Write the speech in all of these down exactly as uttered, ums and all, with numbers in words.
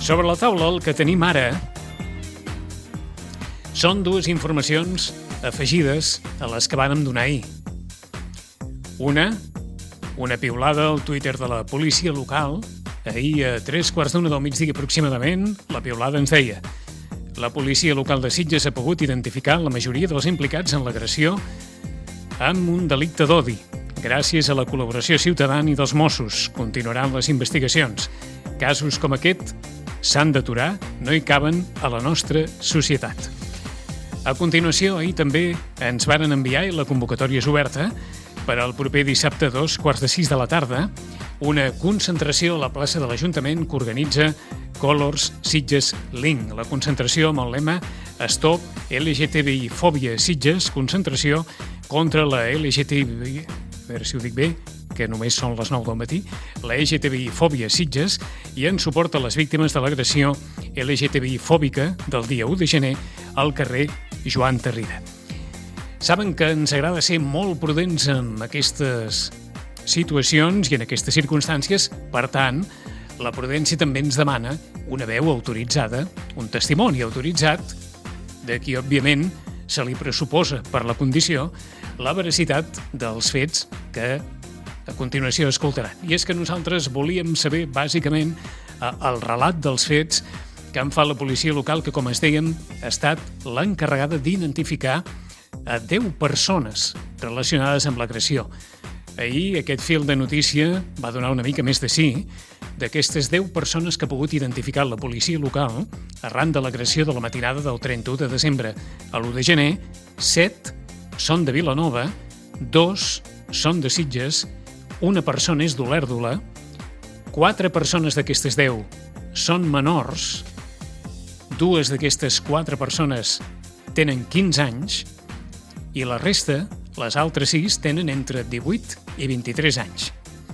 Sobre la taula el que tenim ara són dues informacions afegides a les que vàrem donar ahir. Una, una piulada al Twitter de la policia local. Ahir a tres quarts d'una del migdia aproximadament, la piulada ens deia: la policia local de Sitges ha pogut identificar la majoria dels implicats en l'agressió amb un delicte d'odi. Gràcies a la col·laboració ciutadana i dels Mossos, continuaran les investigacions. Casos com aquest s'han d'aturar, no hi caben a la nostra societat. A continuació, ahir també ens varen enviar, i la convocatòria és oberta, per al proper dissabte a dos quarts de sis de la tarda, una concentració a la plaça de l'Ajuntament que organitza Colors Sitges Link. La concentració amb el lema Stop L G T B I Fòbia Sitges, concentració contra la L G T B I, a veure si ho dic bé, que només són les nou del matí, la L G T B I Fòbia Sitges, i en suport a les víctimes de l'agressió L G T B I fòbica del dia u de gener al carrer Joan Tarrida. Saben que ens agrada ser molt prudents en aquestes situacions i en aquestes circumstàncies, per tant, la prudència també ens demana una veu autoritzada, un testimoni autoritzat, de qui, òbviament, se li pressuposa per la condició la veracitat dels fets que a continuació escoltaran. I és que nosaltres volíem saber, bàsicament, el relat dels fets que en fa la policia local, que, com es dèiem, ha estat l'encarregada d'identificar a deu persones relacionades amb l'agressió. Ahir aquest fil de notícia va donar una mica més de sí. D'aquestes deu persones que ha pogut identificar la policia local arran de l'agressió de la matinada del trenta-u de desembre a l'u de gener, set són de Vilanova, dos són de Sitges, una persona és d'Olèrdola, quatre persones d'aquestes deu són menors, dues d'aquestes quatre persones tenen quinze anys i la resta, les altres sis, tenen entre divuit i vint-i-tres anys.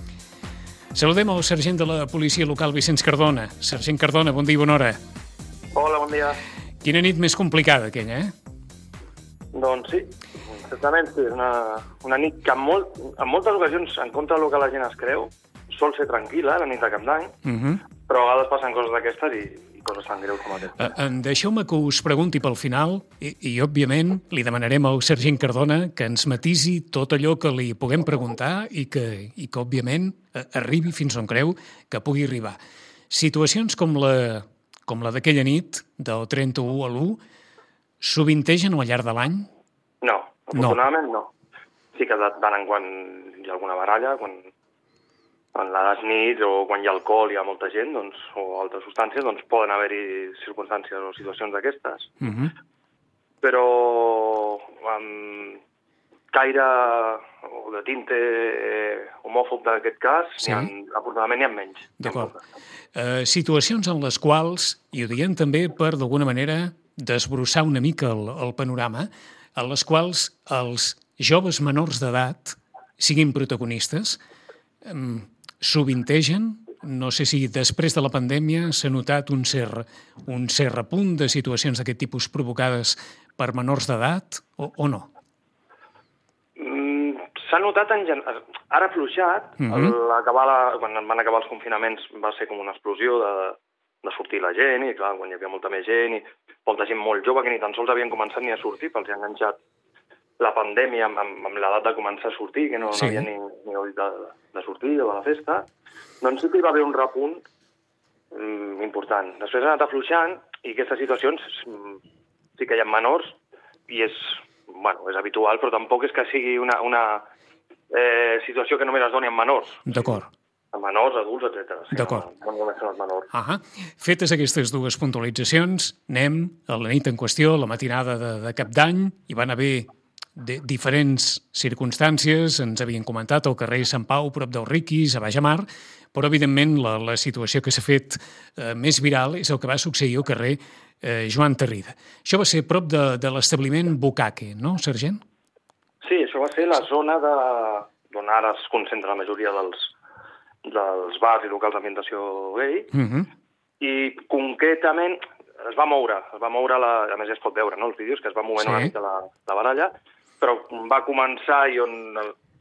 Saludem el sergent de la policia local, Vicenç Cardona. Sergent Cardona, bon dia i bona hora. Hola, bon dia. Quina nit més complicada, aquella, eh? Doncs sí, certament sí, és una, una nit que en, molt, en moltes ocasions, en contra del que la gent es creu, sol ser tranquil·la, la nit de Cap d'Any, uh -huh. però a vegades passen coses d'aquestes i, i coses tan greus com aquesta. Uh, Deixeu-me que us pregunti pel final, i, i òbviament li demanarem al sergent Cardona que ens matisi tot allò que li puguem preguntar i que, i que òbviament, arribi fins on creu que pugui arribar. Situacions com la, com la d'aquella nit, del trenta-u a l'u, sovintegen al llarg de l'any? No, afortunadament no. no. Sí que de tant en quan hi ha alguna baralla, quan en les nits o quan hi ha alcohol i hi ha molta gent, doncs, o altres substàncies, doncs poden haver-hi circumstàncies o situacions d'aquestes. Uh -huh. Però amb caire o de tinte homòfob d'aquest cas, sí. ha, afortunadament n'hi ha menys. D'acord. Uh, situacions en les quals, i ho diem també per, d'alguna manera, desbrossar una mica el, el panorama, en les quals els joves menors d'edat siguin protagonistes, um, sovintegen, no sé si després de la pandèmia s'ha notat un cert, un cert repunt de situacions d'aquest tipus provocades per menors d'edat o, o no? Mm, s'ha notat en general. Ara ha afluixat. Uh -huh. acabar la, quan van acabar els confinaments va ser com una explosió de, de sortir la gent i, clar, quan hi havia molta més gent i molta gent molt jove que ni tan sols havien començat ni a sortir, pels hi ha enganxat la pandèmia amb, amb, amb l'edat de començar a sortir, que no, sí. no havia ni, ni gaudit de, de sortir o de la festa, doncs sí que hi va haver un repunt mm, important. Després ha anat afluixant i aquestes situacions mm, sí que hi ha menors i és, bueno, és habitual, però tampoc és que sigui una, una eh, situació que només es doni amb menors. D'acord. Amb menors, adults, etcètera. Sí, D'acord. No, no només són els menors. Uh -huh. Fetes aquestes dues puntualitzacions, anem a la nit en qüestió, la matinada de, de Cap d'Any, hi van haver de diferents circumstàncies, ens havien comentat al carrer Sant Pau, prop dels Riquis, a Baix Amar, però evidentment la, la situació que s'ha fet eh, més viral és el que va succeir al carrer eh, Joan Tarrida. Això va ser prop de, de l'establiment Bucaque, no, sergent? Sí, això va ser la zona de, d'on ara es concentra la majoria dels, dels bars i locals d'ambientació gay, uh -huh. i concretament es va moure, es va moure, la, a més ja es pot veure, no?, els vídeos, que es va movent sí. una mica la, la baralla, però va començar i on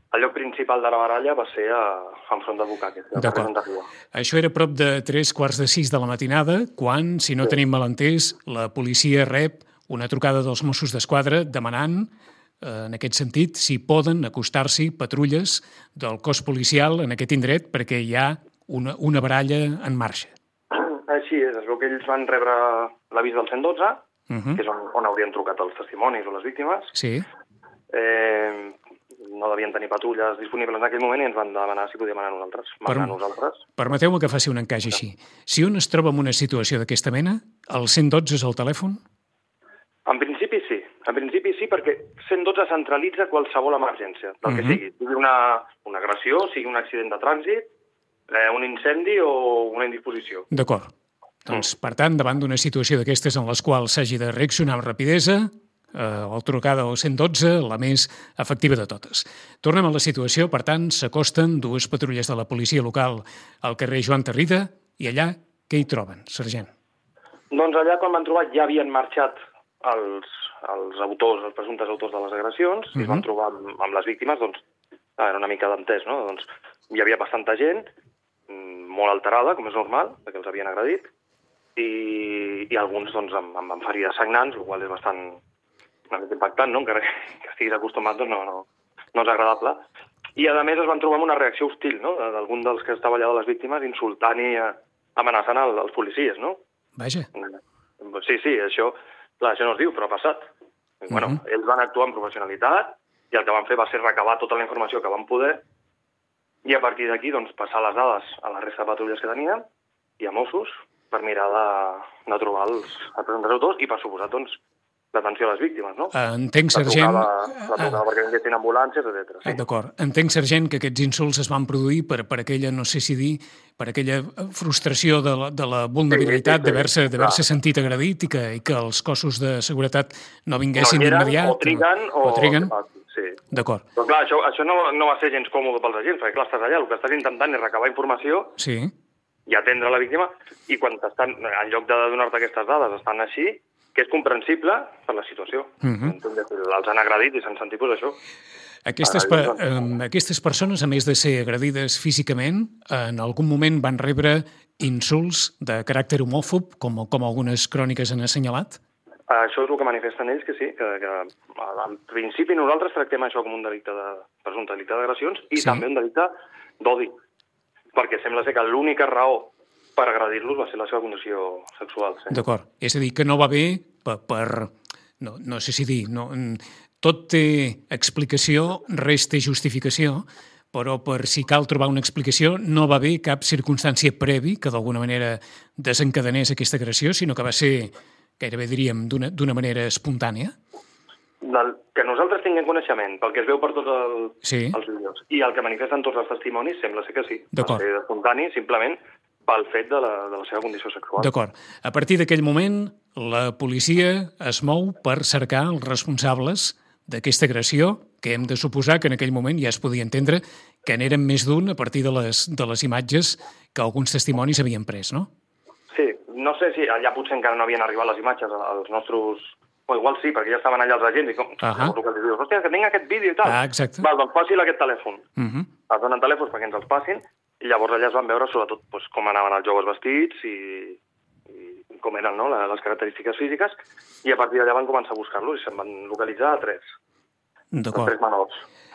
el lloc principal de la baralla va ser a, enfront de Bucaque. D'acord. Això era a prop de tres quarts de sis de la matinada, quan, si no sí. tenim malentès, la policia rep una trucada dels Mossos d'Esquadra demanant, eh, en aquest sentit, si poden acostar-s'hi patrulles del cos policial en aquest indret perquè hi ha una, una baralla en marxa. Així és, es veu que ells van rebre l'avís del cent dotze, uh -huh. que és on, on haurien trucat els testimonis o les víctimes. Sí. Eh, no devien tenir patrulles disponibles en aquell moment i ens van demanar si podíem anar nosaltres. Per, anar nosaltres. Permeteu-me que faci un encaix així. Si un es troba en una situació d'aquesta mena, el cent dotze és el telèfon? En principi sí. En principi sí, perquè cent dotze centralitza qualsevol emergència, del que uh -huh. sigui. Sigui una, una agressió, sigui un accident de trànsit, eh, un incendi o una indisposició. D'acord. Doncs, mm. per tant, davant d'una situació d'aquestes en les quals s'hagi de reaccionar amb rapidesa, eh, la trucada al cent dotze, la més efectiva de totes. Tornem a la situació, per tant, s'acosten dues patrulles de la policia local al carrer Joan Tarrida, i allà què hi troben, sergent? Doncs allà, quan van trobar, ja havien marxat els, els autors, els presumptes autors de les agressions, uh-huh. i es van trobar amb, amb les víctimes, doncs, era una mica d'entès, no? Doncs hi havia bastanta gent, molt alterada, com és normal, perquè els havien agredit, i, i alguns doncs, amb, amb ferides sagnants, el qual és bastant una mica impactant, no? Encara que estiguis acostumat, doncs no, no, no és agradable. I, a més, es van trobar amb una reacció hostil, no?, d'algun dels que estava allà de les víctimes, insultant i amenaçant el, els policies, no? Vaja. Sí, sí, això, clar, això no es diu, però ha passat. Uh-huh. Bueno, ells van actuar amb professionalitat i el que van fer va ser recabar tota la informació que van poder i a partir d'aquí, doncs, passar les dades a la resta de patrulles que tenien i a Mossos per mirar de, de trobar els, els presumptes autors i, per suposat, doncs, l'atenció a les víctimes, no? Entenc, sergent... La trucada, la trucada perquè vinguessin ambulàncies, etcètera. Sí. D'acord. Entenc, sergent, que aquests insults es van produir per, per aquella, no sé si dir, per aquella frustració de la, de la vulnerabilitat, sí, sí, sí, d'haver-se sentit agredit i que, i que els cossos de seguretat no vinguessin no d'immediat. O triguen o... o triguen. o... Sí. D'acord. Però clar, això, això no, no va ser gens còmode pels agents, perquè clar, estàs allà, el que estàs intentant és recabar informació sí. i atendre la víctima, i quan t'estan, en lloc de donar-te aquestes dades, estan així, que és comprensible per la situació. Uh-huh. Els han agredit i s'han sentit, doncs, això. Aquestes, pe eh, aquestes persones, a més de ser agredides físicament, en algun moment van rebre insults de caràcter homòfob, com, com algunes cròniques han assenyalat? Això és el que manifesten ells, que sí, que, que en principi nosaltres tractem això com un delicte de, presumpte delicte d'agressions i sí. també un delicte d'odi, perquè sembla ser que l'única raó per agredir-los va ser la seva condició sexual. Sí. D'acord. És a dir, que no va bé per... per no, no sé si dir... No, tot té explicació, res té justificació, però per si cal trobar una explicació no va haver cap circumstància previ que d'alguna manera desencadenés aquesta agressió, sinó que va ser... gairebé diríem, d'una manera espontània? Del, que nosaltres tinguem coneixement, pel que es veu per tots el, sí. els vídeos, i el que manifesten tots els testimonis, sembla ser que sí. Va ser espontani, simplement pel fet de la, de la seva condició sexual. D'acord. A partir d'aquell moment, la policia es mou per cercar els responsables d'aquesta agressió, que hem de suposar que en aquell moment ja es podia entendre que n'eren més d'un a partir de les, de les imatges que alguns testimonis havien pres, no? Sí, no sé si allà potser encara no havien arribat les imatges als nostres... O igual sí, perquè ja estaven allà els agents i com... Uh -huh. que dius, hòstia, que tinc aquest vídeo i tal. Ah, exacte. Val, doncs passi aquest telèfon. Uh -huh. Es donen telèfons perquè ens els passin i llavors allà es van veure sobretot doncs, com anaven els joves vestits i, i com eren, no?, les característiques físiques, i a partir d'allà van començar a buscar-los i se'n van localitzar a tres. D'acord. Tres menors.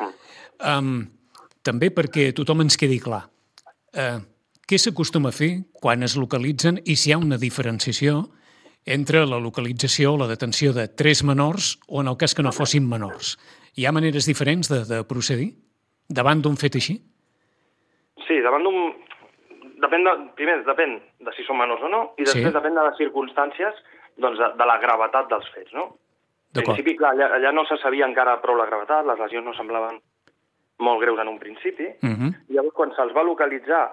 Mm. Um, també perquè tothom ens quedi clar. Uh, què s'acostuma a fer quan es localitzen i si hi ha una diferenciació entre la localització o la detenció de tres menors o en el cas que no fossin menors? Hi ha maneres diferents de, de procedir davant d'un fet així? Sí, davant d'un... Depèn de... Primer, depèn de si són menors o no, i després sí. depèn de les circumstàncies, doncs, de, de la gravetat dels fets, no? En principi, clar, allà, allà no se sabia encara prou la gravetat, les lesions no semblaven molt greus en un principi, uh -huh. i llavors quan se'ls va localitzar,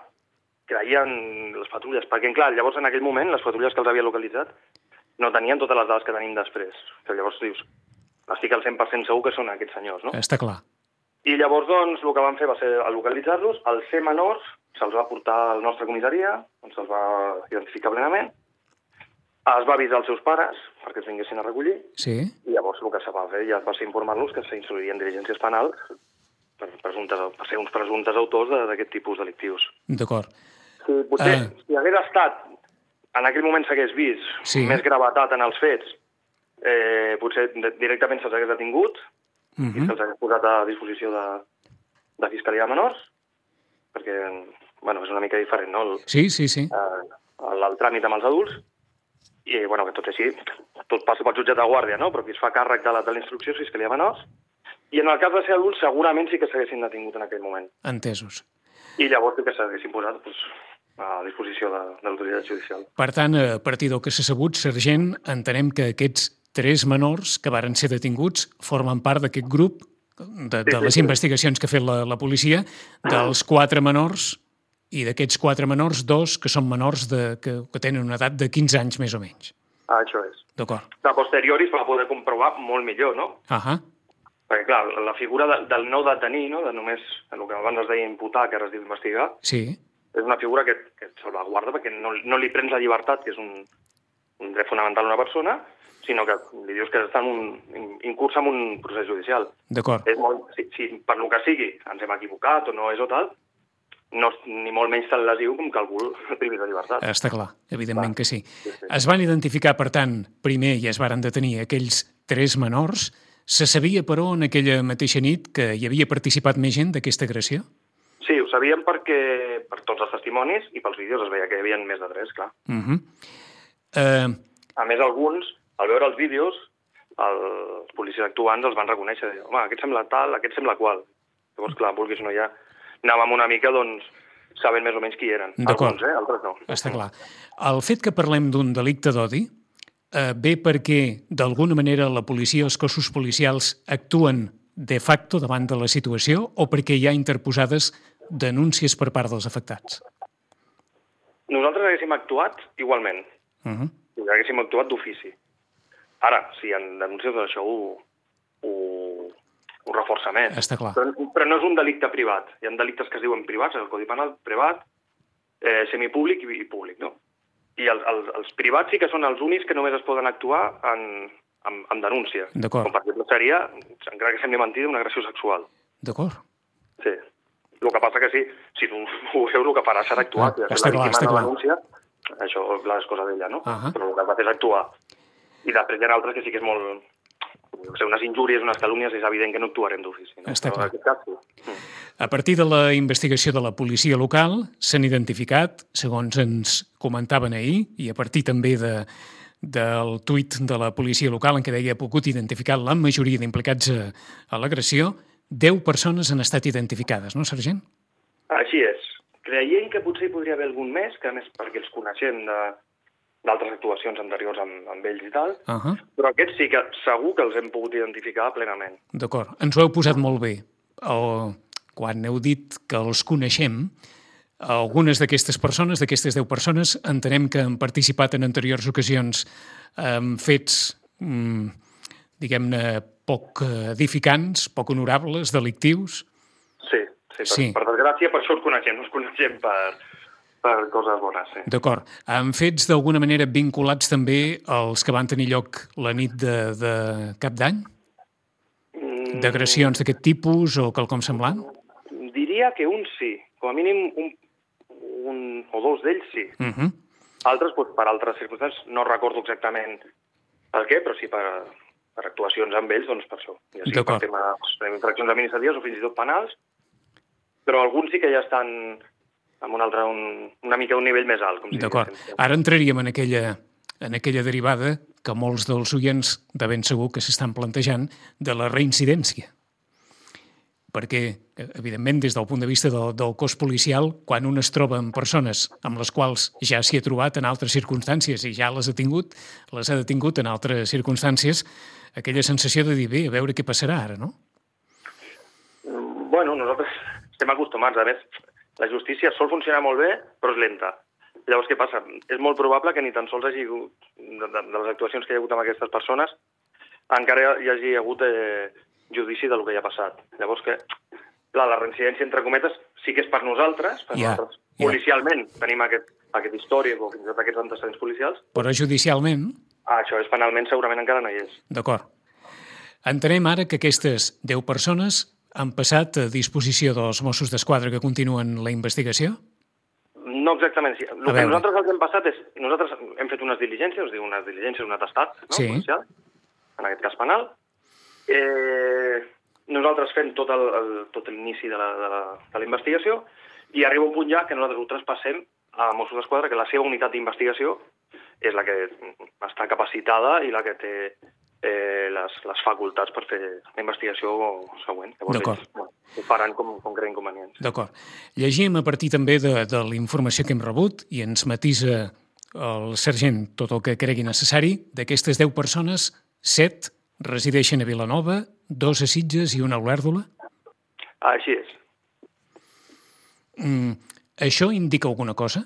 creien les patrulles, perquè, clar, llavors en aquell moment, les patrulles que els havia localitzat no tenien totes les dades que tenim després, que llavors dius, estic al cent per cent segur que són aquests senyors, no? Està clar. I llavors, doncs, el que van fer va ser localitzar-los, al ser menors, se'ls va portar a la nostra comissaria, on se'ls va identificar plenament, es va avisar els seus pares perquè els vinguessin a recollir, sí. i llavors el que se va fer ja va ser informar-los que s'instruirien diligències penals per, presumptes, per ser uns presumptes autors d'aquest tipus delictius. D'acord. Sí, potser, uh... si hagués estat, en aquell moment s'hagués vist sí. més gravetat en els fets, eh, potser directament se'ls hagués detingut uh -huh. i se'ls hagués posat a disposició de, de Fiscalia de Menors, perquè, bueno, és una mica diferent, no? El, sí, sí, sí. Eh, el, el tràmit amb els adults, i, bueno, que tot així, tot passa pel jutjat de guàrdia, no? Però qui es fa càrrec de la, de la instrucció és Fiscalia de Menors, i en el cas de ser adults segurament sí que s'haguessin detingut en aquell moment. Entesos. I llavors sí que s'haguessin posat doncs, a disposició de, de l'autoritat judicial. Per tant, a partir del que s'ha sabut, sergent, entenem que aquests tres menors que varen ser detinguts formen part d'aquest grup de, de sí, sí, les sí. investigacions que ha fet la, la policia, dels quatre menors, i d'aquests quatre menors, dos que són menors de, que, que tenen una edat de quinze anys més o menys. Ah, això és. D'acord. De posteriori es va poder comprovar molt millor, no? Ahà. Perquè, clar, la figura de, del no detenir, no? De només el que abans es deia imputar, que ara es diu investigar, sí. és una figura que, que et salvaguarda perquè no, no li prens la llibertat, que és un, un dret fonamental a una persona, sinó que li dius que està en un, incursa en un procés judicial. D'acord. És molt, si, si per lo que sigui ens hem equivocat o no és o tal, no és ni molt menys tan lesiu com que algú privi de llibertat. Està clar, evidentment clar. que sí. sí, sí. Es van identificar, per tant, primer i es varen detenir aquells tres menors. Se sabia, però, en aquella mateixa nit que hi havia participat més gent d'aquesta agressió? Sí, ho sabíem perquè per tots els testimonis i pels vídeos es veia que hi havia més de tres, clar. Uh -huh. uh... A més, alguns, al veure els vídeos, els policies actuants els van reconèixer. Home, aquest sembla tal, aquest sembla qual. Llavors, clar, vulguis o no ja, anàvem una mica, doncs, sabent més o menys qui eren. Alguns, eh? Altres no. Està clar. El fet que parlem d'un delicte d'odi eh, ve perquè, d'alguna manera, la policia, els cossos policials actuen de facto davant de la situació o perquè hi ha interposades denúncies per part dels afectats? Nosaltres haguéssim actuat igualment. Uh -huh. Haguéssim actuat d'ofici. Ara, si hi ha denúncies, això ho, ho, ho reforça més. Està clar. Però, però no és un delicte privat. Hi ha delictes que es diuen privats, el Codi Penal privat, eh, semipúblic i, i públic, no? I els, els, els privats sí que són els únics que només es poden actuar en, en, en denúncia. D'acord. Com per exemple seria, encara que sembli mentida, una agressió sexual. D'acord. Sí. El que passa que sí, si tu ho veus, el que farà serà actuar. Ah, està clar, està clar. Denúncia, això clar, és cosa d'ella, no? Uh -huh. Però el que fa és actuar. I després hi ha altres que sí que és molt... No sé, unes injúries, unes calúmnies, és evident que no actuarem d'ofici. No? Està clar. Cas, sí. A partir de la investigació de la policia local s'han identificat, segons ens comentaven ahir, i a partir també de, del tuit de la policia local en què deia ha pogut identificar la majoria d'implicats a, a l'agressió, deu persones han estat identificades, no, sergent? Així és. Creiem que potser hi podria haver algun més, que a més perquè els coneixem de d'altres actuacions anteriors amb, amb ells i tal, uh -huh. però aquests sí que segur que els hem pogut identificar plenament. D'acord. Ens ho heu posat molt bé. O, quan heu dit que els coneixem, algunes d'aquestes persones, d'aquestes deu persones, entenem que han participat en anteriors ocasions en fets, mmm, diguem-ne, poc edificants, poc honorables, delictius. Sí, sí, per, sí. per desgràcia, per això els coneixem, no els coneixem per... per coses bones, sí. D'acord. Han fets d'alguna manera vinculats també als que van tenir lloc la nit de, de Cap d'Any? Mm. D'agressions d'aquest tipus o quelcom semblant? Diria que un sí. Com a mínim un, un o dos d'ells sí. Uh -huh. Altres, doncs, per altres circumstàncies, no recordo exactament per què, però sí per, per actuacions amb ells, doncs per això. Ja sigui per temes d'infraccions administratives o fins i tot penals, però alguns sí que ja estan... amb un altre, un, una mica un nivell més alt. D'acord. Ara entraríem en aquella, en aquella derivada que molts dels oients de ben segur que s'estan plantejant de la reincidència. Perquè, evidentment, des del punt de vista del, del cos policial, quan un es troba amb persones amb les quals ja s'hi ha trobat en altres circumstàncies i ja les ha tingut, les ha detingut en altres circumstàncies, aquella sensació de dir, bé, a veure què passarà ara, no? Bueno, nosaltres estem acostumats, a més, la justícia sol funcionar molt bé, però és lenta. Llavors, què passa? És molt probable que ni tan sols hagi hagut, de, de, de les actuacions que hi ha hagut amb aquestes persones, encara hi hagi hagut eh, judici del que hi ha passat. Llavors, que clar, la reincidència, entre cometes, sí que és per nosaltres, per yeah, nosaltres yeah. policialment tenim aquest, aquest històric o fins i tot aquests antecedents policials. Però judicialment? Ah, això és penalment, segurament encara no hi és. D'acord. Entenem ara que aquestes deu persones han passat a disposició dels Mossos d'Esquadra que continuen la investigació? No exactament. Sí. El que nosaltres el que hem passat és... Nosaltres hem fet unes diligències, es diu unes diligències, un atestat, no? Sí. Policial, en aquest cas penal. Eh, nosaltres fem tot el, el, tot l'inici de, la, de, la, de la investigació i arriba un punt ja que nosaltres ho traspassem a Mossos d'Esquadra, que la seva unitat d'investigació és la que està capacitada i la que té eh, les, les facultats per fer la investigació següent. D'acord. Bueno, ho faran com, com creien convenients. D'acord. Llegim a partir també de, de la informació que hem rebut i ens matisa el sergent tot el que cregui necessari. D'aquestes deu persones, set resideixen a Vilanova, dos a Sitges i una a Olèrdola? Ah, així és. Mm, això indica alguna cosa?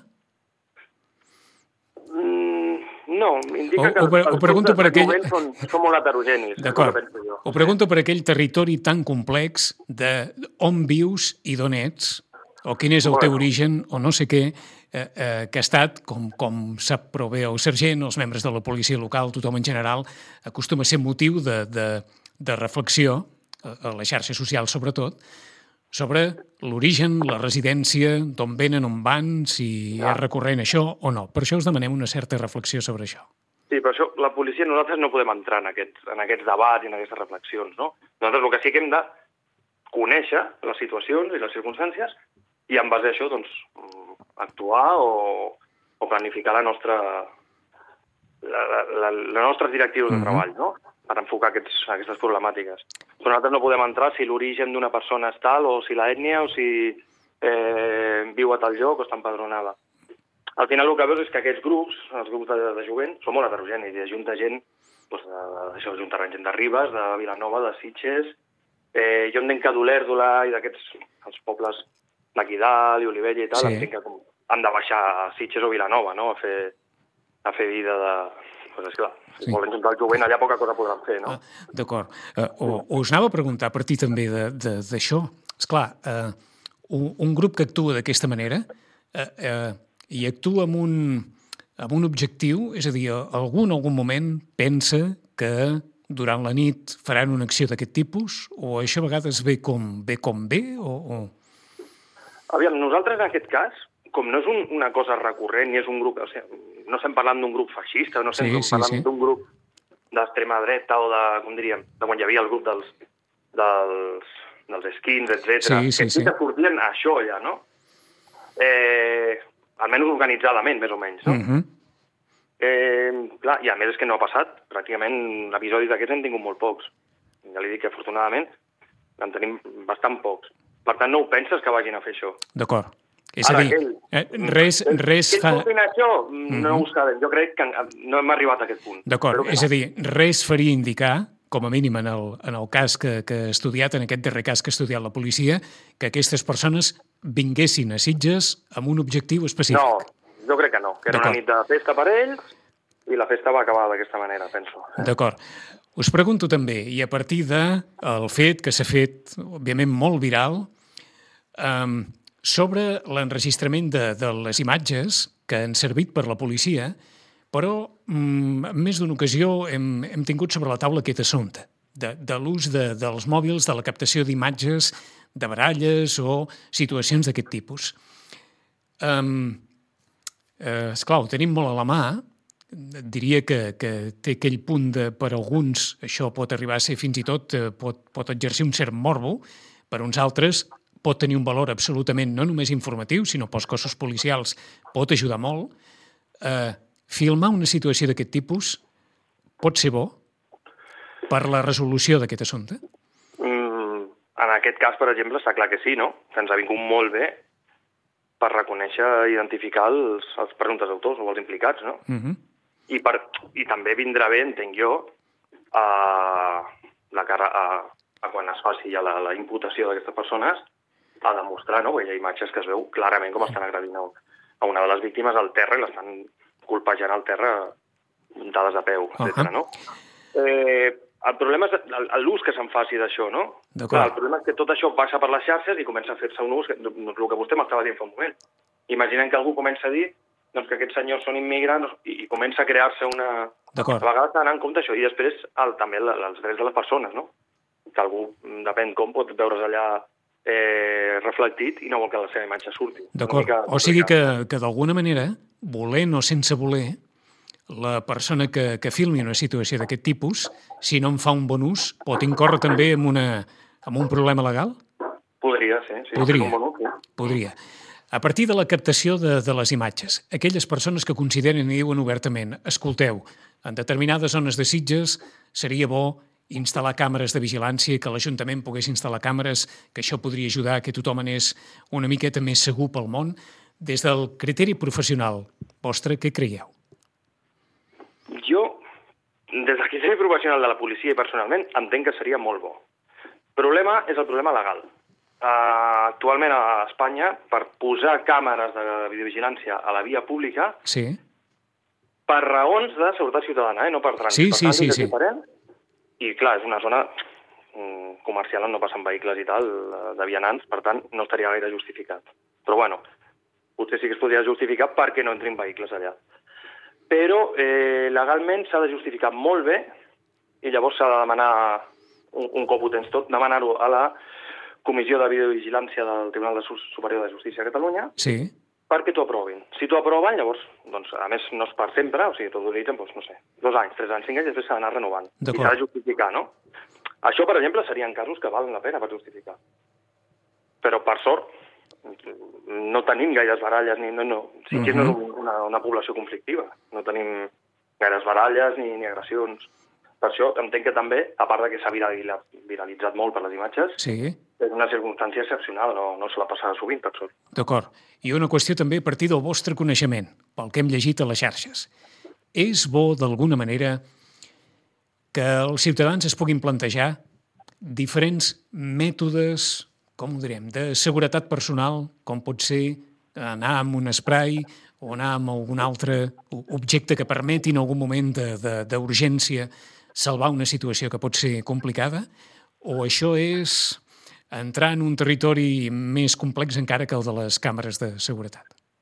No, indica o, que o, per, els o pregunto per aquell... són, són molt heterogenis. D'acord. Ho pregunto per aquell territori tan complex de on vius i d'on ets, o quin és el teu bueno. origen, o no sé què, eh, eh, que ha estat, com, com sap prou bé el sergent, els membres de la policia local, tothom en general, acostuma a ser motiu de, de, de reflexió, a les xarxes socials sobretot, sobre l'origen, la residència, d'on venen, on van, si ja. és recurrent això o no. Per això us demanem una certa reflexió sobre això. Sí, però això, la policia, nosaltres no podem entrar en aquests, en aquests debats i en aquestes reflexions, no? Nosaltres el que sí que hem de conèixer les situacions i les circumstàncies i en base a això, doncs, actuar o, o planificar la nostra, la, la, la, la nostres directius de treball, no? Per enfocar aquests, aquestes problemàtiques. Però nosaltres no podem entrar si l'origen d'una persona és tal, o si l'ètnia, o si eh, viu a tal lloc o està empadronada. Al final el que veus és que aquests grups, els grups de, de jovent, són molt heterogenis i ajunta gent, doncs, de, això ajunta gent de Ribes, de Vilanova, de Sitges, eh, jo entenc que d'Olèrdola i d'aquests els pobles d'aquí dalt i Olivella i tal, sí. entenc que com, han de baixar a Sitges o Vilanova, no?, a fer, a fer vida de... Pues és clar, si sí. volen juntar el jovent, allà poca cosa podran fer, no? Ah, d'acord. Uh, o, us anava a preguntar a partir també d'això. Esclar, uh, un, un grup que actua d'aquesta manera uh, uh, i actua amb un, amb un objectiu, és a dir, algú en algun moment pensa que durant la nit faran una acció d'aquest tipus, o això a vegades ve com ve, com ve o, o... Aviam, nosaltres en aquest cas, com no és un, una cosa recurrent ni és un grup... O sigui, no estem parlant d'un grup feixista, no estem sí, sí, parlant sí. d'un grup d'extrema dreta o de, com diríem, de quan hi havia el grup dels, dels, dels skins, etcètera. Sí, sí, que sí que sortien a això ja, no? Eh, almenys organitzadament, més o menys, no? Uh-huh. eh, clar, i a més és que no ha passat. Pràcticament episodis d'aquests en tingut molt pocs. Ja li dic que afortunadament en tenim bastant pocs. Per tant, no ho penses que vagin a fer això. D'acord. És a dir, eh, res, res fa... Què fa... això? No mm-hmm. ho sabem. Jo crec que no hem arribat a aquest punt. D'acord. És no. a dir, res faria indicar, com a mínim en el, en el cas que, que he estudiat, en aquest darrer cas que ha estudiat la policia, que aquestes persones vinguessin a Sitges amb un objectiu específic. No, jo crec que no. Que era una nit de festa per ells i la festa va acabar d'aquesta manera, penso. D'acord. Us pregunto també, i a partir del de fet que s'ha fet, òbviament, molt viral, eh, sobre l'enregistrament de, de les imatges que han servit per la policia, però mm, en més d'una ocasió hem, hem tingut sobre la taula aquest assumpte de, de l'ús de, dels mòbils, de la captació d'imatges, de baralles o situacions d'aquest tipus. Um, eh, esclar, ho tenim molt a la mà. Diria que, que té aquell punt de, per alguns, això pot arribar a ser fins i tot, eh, pot, pot exercir un cert morbo, per uns altres pot tenir un valor absolutament no només informatiu, sinó pels cossos policials pot ajudar molt. Eh, filmar una situació d'aquest tipus pot ser bo per la resolució d'aquest assumpte? Mm, en aquest cas, per exemple, està clar que sí, no? Que ens ha vingut molt bé per reconèixer i identificar els, els presumptes autors o els implicats, no? Uh-huh. I, per, I també vindrà bé, entenc jo, a, la cara, a, a quan es faci ja la, la imputació d'aquestes persones, a demostrar, no? Perquè hi ha imatges que es veu clarament com estan agredint a una de les víctimes al terra i l'estan colpejant al terra muntades a peu, uh-huh. etcètera, no? Eh, el problema és l'ús que se'n faci d'això, no? Clar, el problema és que tot això passa per les xarxes i comença a fer-se un ús, que, el que vostè m'estava dient fa un moment. Imaginem que algú comença a dir doncs, que aquests senyors són immigrants i, i comença a crear-se una... A vegades d'anar en compte això. I després el, també el, els drets de les persones, no? que algú, depèn com, pot veure's allà eh, reflectit i no vol que la seva imatge surti. D'acord, o sigui que, que d'alguna manera, volent o sense voler, la persona que, que filmi una situació d'aquest tipus, si no en fa un bon ús, pot incórrer també en, una, en un problema legal? Podria, sí. sí Podria, un bon ús, sí. podria. A partir de la captació de, de les imatges, aquelles persones que consideren i diuen obertament, escolteu, en determinades zones de Sitges seria bo instal·lar càmeres de vigilància, que l'Ajuntament pogués instal·lar càmeres, que això podria ajudar a que tothom anés una miqueta més segur pel món. Des del criteri professional vostre, què creieu? Jo, des del criteri professional de la policia i personalment, entenc que seria molt bo. El problema és el problema legal. Uh, actualment a Espanya, per posar càmeres de videovigilància a la via pública, sí. per raons de seguretat ciutadana, eh? No per trànsit. Sí, sí, sí, sí. Diferent. I clar, és una zona comercial on no passen vehicles i tal, de vianants, per tant, no estaria gaire justificat. Però bueno, potser sí que es podria justificar perquè no entrin vehicles allà. Però eh, legalment s'ha de justificar molt bé i llavors s'ha de demanar, un, un cop ho tens tot, demanar-ho a la Comissió de Videovigilància del Tribunal Superior de Justícia de Catalunya, sí. perquè t'ho aprovin. Si t'ho aproven, llavors, doncs, a més, no és per sempre, o sigui, t'ho autoritzen, doncs, no sé, dos anys, tres anys, cinc anys, després s'ha d'anar renovant. I s'ha de justificar, no? Això, per exemple, serien casos que valen la pena per justificar. Però, per sort, no tenim gaires baralles, ni, no, no. Sí que uh-huh. no és una, una població conflictiva. No tenim gaires baralles ni, ni agressions. Per això entenc que també, a part de que s'ha viralitzat molt per les imatges, sí. és una circumstància excepcional, no, no se la passa sovint, per sort. D'acord. I una qüestió també a partir del vostre coneixement, pel que hem llegit a les xarxes. És bo, d'alguna manera, que els ciutadans es puguin plantejar diferents mètodes, com ho direm, de seguretat personal, com pot ser anar amb un spray o anar amb algun altre objecte que permeti en algun moment d'urgència salvar una situació que pot ser complicada, o això és entrar en un territori més complex encara que el de les càmeres de seguretat?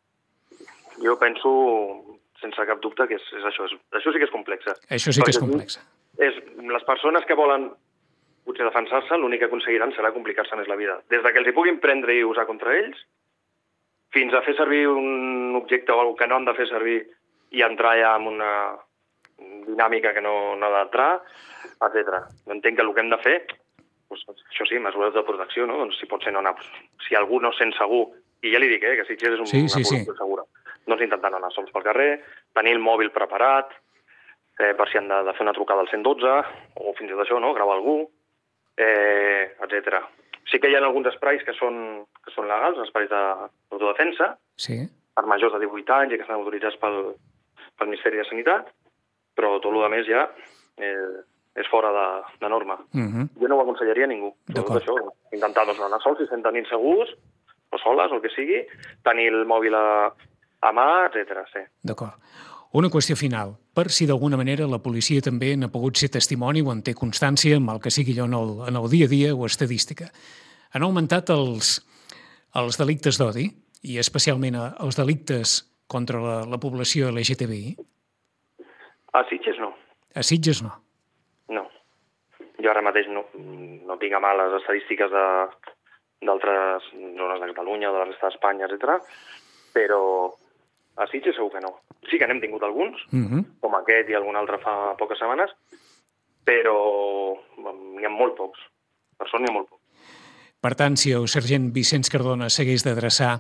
Jo penso, sense cap dubte, que és, és això. És, això sí que és complex. Això sí que és complex. És, les persones que volen potser defensar-se, l'únic que aconseguiran serà complicar-se més la vida. Des de que els hi puguin prendre i usar contra ells, fins a fer servir un objecte o alguna que no han de fer servir i entrar ja en una dinàmica que no, no ha d'entrar, etcètera. Entenc que el que hem de fer, doncs, això sí, mesures de protecció, no? Doncs si pot ser no anar, si algú no sent segur, i ja li dic, eh, que Sitges és un, sí, sí, una població sí. segura, doncs intentar no anar sols pel carrer, tenir el mòbil preparat, eh, per si han de, de fer una trucada al cent dotze, o fins i tot això, no? Gravar algú, eh, etcètera. Sí que hi ha alguns esprais que són, que són legals, esprais d'autodefensa, sí. per majors de divuit anys i que estan autoritzats pel, pel Ministeri de Sanitat, però tot el que més ja eh, és fora de, de norma. Uh-huh. Jo no ho aconsellaria a ningú. Tot això, intentar doncs, anar sols si senten tenir segurs, o soles, o el que sigui, tenir el mòbil a, a mà, etcètera. Sí. D'acord. Una qüestió final. Per si d'alguna manera la policia també n'ha pogut ser testimoni o en té constància, mal que sigui allò en el, en el dia a dia o estadística. Han augmentat els, els delictes d'odi i especialment els delictes contra la, la població L G T B I? A Sitges no. A Sitges no? No. Jo ara mateix no, no tinc a mà les estadístiques d'altres zones de Catalunya, de la resta d'Espanya, etcètera, però a Sitges segur que no. Sí que n'hem tingut alguns, uh-huh. com aquest i algun altre fa poques setmanes, però n'hi ha molt pocs. Per sort n'hi ha molt pocs. Per tant, si el sergent Vicenç Cardona s'hagués d'adreçar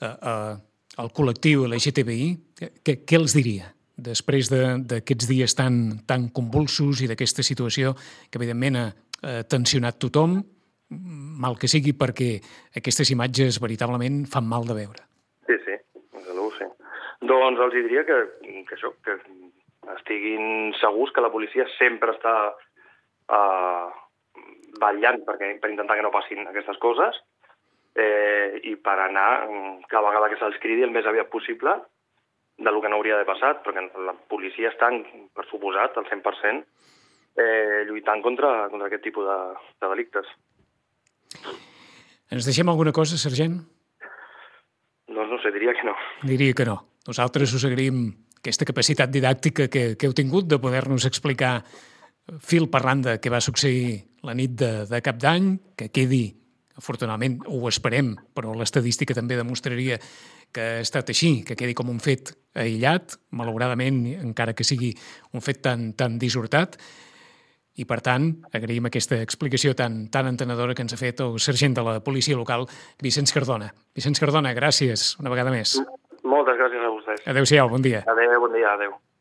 al col·lectiu L G T B I, què, què els diria? Després d'aquests de, dies tan, tan convulsos i d'aquesta situació que, evidentment, ha tensionat tothom, mal que sigui, perquè aquestes imatges veritablement fan mal de veure. Sí, sí, segur, sí. Doncs els diria que, que això, que estiguin segurs que la policia sempre està uh, vetllant perquè, per intentar que no passin aquestes coses eh, i per anar, cada vegada que se'ls cridi el més aviat possible, del que no hauria d'haver passat, perquè la policia està, per suposat, al cent per cent, eh, lluitant contra, contra aquest tipus de, de delictes. Ens deixem alguna cosa, sergent? Doncs no sé, diria que no. Diria que no. Nosaltres us agraïm aquesta capacitat didàctica que, que heu tingut de poder-nos explicar fil per randa què va succeir la nit de, de Cap d'Any, que quedi, afortunadament, ho esperem, però l'estadística també demostraria que ha estat així, que quedi com un fet aïllat, malauradament, encara que sigui un fet tan, tan dissortat, i, per tant, agraïm aquesta explicació tan, tan entenedora que ens ha fet el sergent de la policia local, Vicenç Cardona. Vicenç Cardona, gràcies una vegada més. Moltes gràcies a vostès. Adéu-siau, bon dia. Adéu, bon dia, adéu.